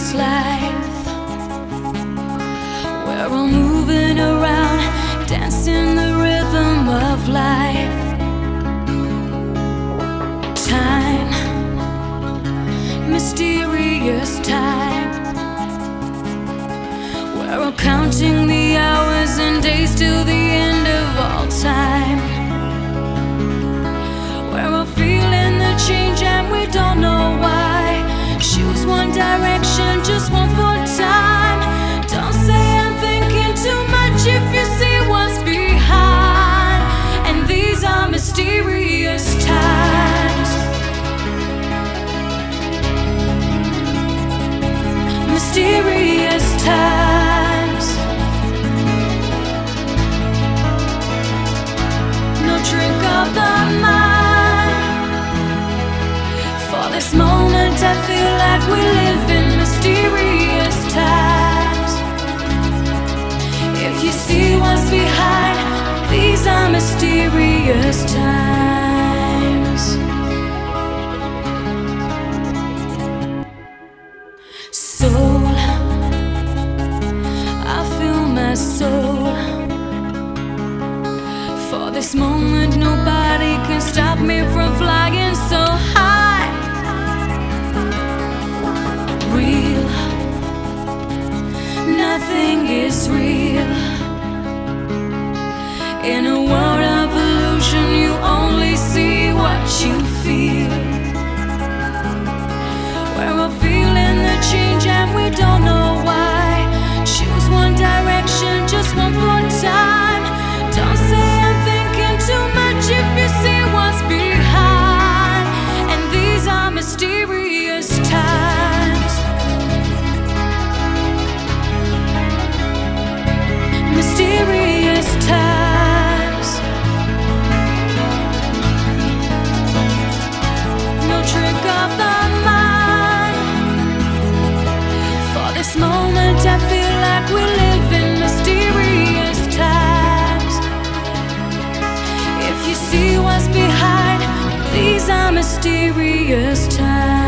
mysterious life. We're all moving around, dancing the rhythm of life. Time, mysterious time. We're all counting the hours and days till the end of all time. We're all feeling the change and we don't know why. Choose one direction, just one for time. Don't say I'm thinking too much if you see what's behind. And these are mysterious times. Mysterious times. No trick of the mind. For this moment I feel like we live in mysterious times. If you see what's behind, these are mysterious times. Soul, I feel my soul. For this moment nobody can stop me from flying so high. Real, nothing is real. In a world of illusion you only see what you feel. We're all feeling the change and we don't know why. Choose one direction, just one for time. Don't say I'm thinking too much if you see what's behind. And these are mysterious times. Mysterious times. No trick of the mind. For this moment I feel like we live in mysterious times. If you see what's behind, these are mysterious times.